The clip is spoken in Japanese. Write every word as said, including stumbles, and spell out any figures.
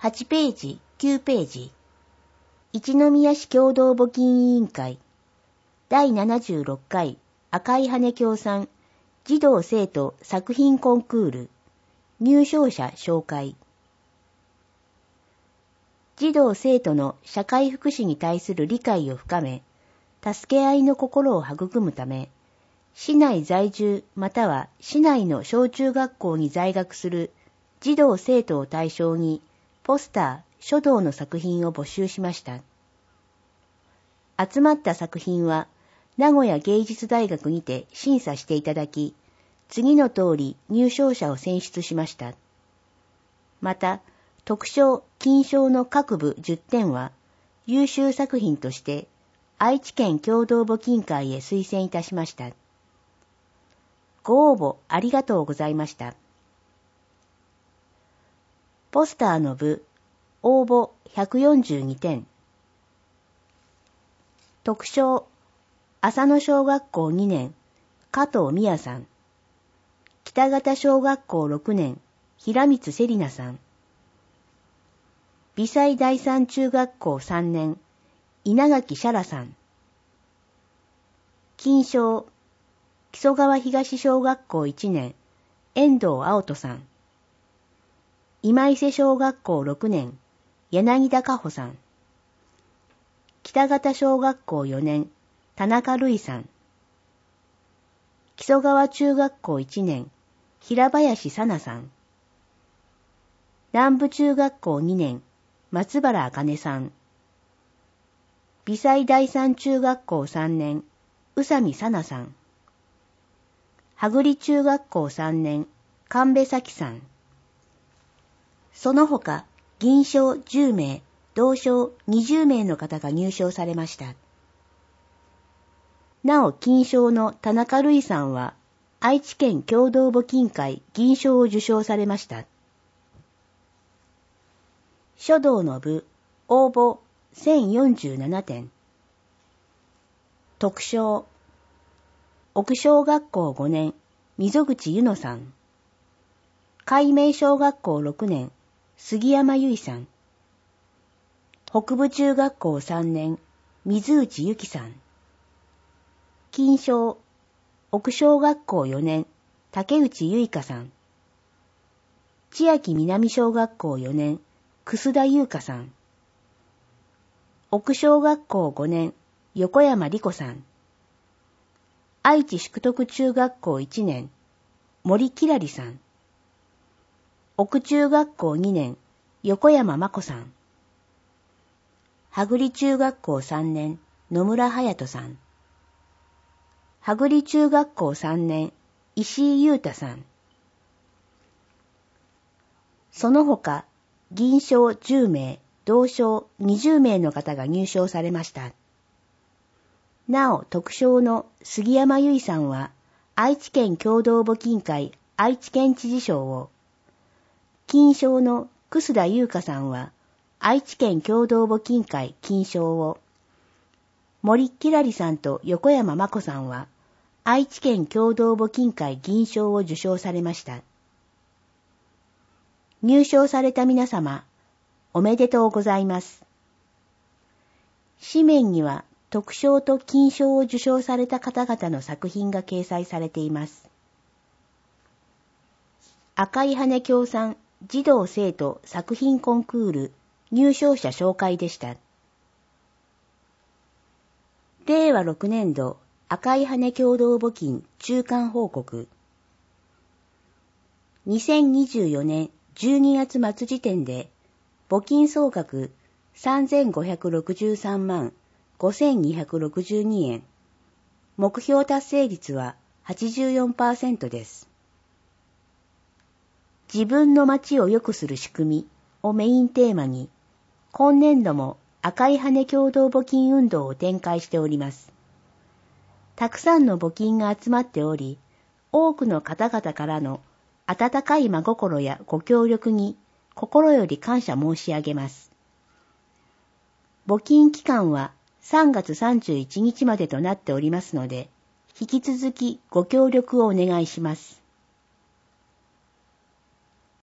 はちページ、きゅうページ。一宮市共同募金委員会だいななじゅうろっかい赤い羽協賛児童生徒作品コンクール入賞者紹介。児童生徒の社会福祉に対する理解を深め、助け合いの心を育むため、市内在住または市内の小中学校に在学する児童生徒を対象にポスター、書道の作品を募集しました。集まった作品は名古屋芸術大学にて審査していただき、次の通り入賞者を選出しました。また、特賞、金賞の各部じゅってんは優秀作品として愛知県共同募金会へ推薦いたしました。ご応募ありがとうございました。ポスターの部、応募ひゃくよんじゅうにてん。特賞、浅野小学校にねん、加藤美也さん。北方小学校ろくねん、平光セリナさん。美西第三中学校さんねん、稲垣シャラさん。金賞、木曽川東小学校いちねん、遠藤青人さん。今伊勢小学校ろくねん、柳田香穂さん。北方小学校よねん、田中瑠衣さん。木曽川中学校いちねん、平林さなさん。南部中学校にねん、松原茜さん。美西第三中学校さんねん、宇佐美さなさん。羽栗中学校さんねん、神戸咲さん。その他、銀賞じゅうめい、銅賞にじゅうめいの方が入賞されました。なお、金賞の田中瑠衣さんは、愛知県共同募金会銀賞を受賞されました。書道の部、応募せんよんじゅうななてん。特賞、奥小学校ごねん、溝口ゆのさん。海明小学校ろくねん、杉山由衣さん。北部中学校さんねん、水内由紀さん。金賞、奥小学校よねん、竹内結香さん。千秋南小学校よねん、楠田優香さん。奥小学校ごねん、横山理子さん。愛知淑徳中学校いちねん、森きらりさん。奥中学校にねん、横山真子さん。羽栗中学校さんねん、野村隼人さん。羽栗中学校さんねん、石井優太さん。その他、銀賞じゅうめい、銅賞にじゅうめいの方が入賞されました。なお、特賞の杉山由衣さんは、愛知県共同募金会愛知県知事賞を、金賞の楠田優香さんは、愛知県共同募金会金賞を、森きらりさんと横山真子さんは、愛知県共同募金会銀賞を受賞されました。入賞された皆様、おめでとうございます。紙面には特賞と金賞を受賞された方々の作品が掲載されています。赤い羽協賛児童生徒作品コンクール入賞者紹介でした。れいわろくねんど赤い羽共同募金中間報告。にせんにじゅうよねんじゅうにがつまつ時点で募金総額さんぜんごひゃくろくじゅうさんまんごせんにひゃくろくじゅうにえん。目標達成率は はちじゅうよんパーセント です。自分の街を良くする仕組みをメインテーマに、今年度も赤い羽共同募金運動を展開しております。たくさんの募金が集まっており、多くの方々からの温かい真心やご協力に心より感謝申し上げます。募金期間はさんがつさんじゅういちにちまでとなっておりますので、引き続きご協力をお願いします。